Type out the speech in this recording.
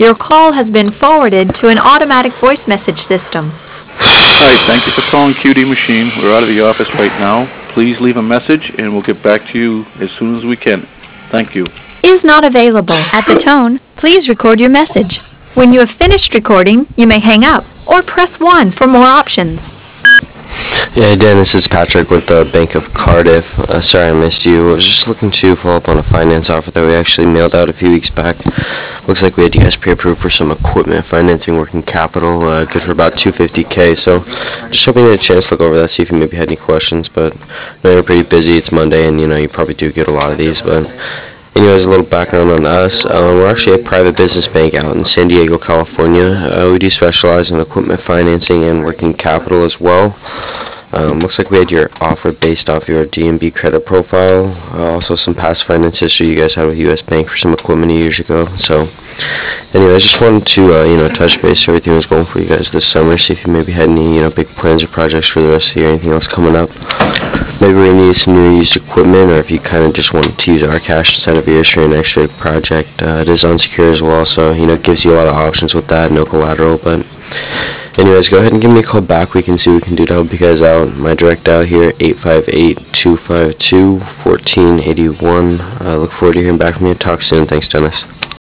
Your call has been forwarded to an automatic voice message system. Hi, thank you for calling QD Machine. We're out of the office right now. Please leave a message and we'll get back to you as soon as we can. Thank you. Is not available. At the tone, please record your message. When you have finished recording, you may hang up or press 1 for more options. Yeah, Dan, this is Patrick with the Bank of Cardiff. Sorry I missed you. I was just looking to follow up on a finance offer that we actually mailed out a few weeks back. Looks like we had you guys pre-approved for some equipment financing, working capital, good for about $250K. So just hoping you had a chance to look over that, see if you maybe had any questions. But I know you're pretty busy. It's Monday, and you probably do get a lot of these. But anyways, a little background on us. We're actually a private business bank out in San Diego, California. We do specialize in equipment financing and working capital as well. Looks like we had your offer based off your DNB credit profile. Also some past finance history you guys had with US Bank for some equipment years ago. So anyway, I just wanted to touch base, see everything was going for you guys this summer, see if you maybe had any big plans or projects for the rest of the year, anything else coming up. Maybe we need some new used equipment, or if you kind of just wanted to use our cash instead of yours for your next big project. It is unsecured as well, so it gives you a lot of options with that, no collateral. But anyways, go ahead and give me a call back. We can see what we can do to help you guys out. My direct dial here, 858-252-1481. Look forward to hearing back from you. Talk soon. Thanks, Dennis.